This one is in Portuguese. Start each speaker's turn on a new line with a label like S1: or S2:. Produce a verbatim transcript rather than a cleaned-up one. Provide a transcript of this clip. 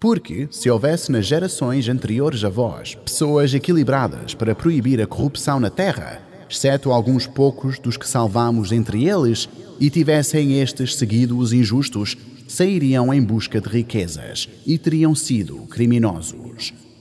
S1: Porque, se houvesse nas gerações anteriores a vós pessoas equilibradas para proibir a corrupção na terra, exceto alguns poucos dos que salvamos entre eles, e tivessem estes seguido os injustos, sairiam em busca de riquezas e teriam sido criminosos.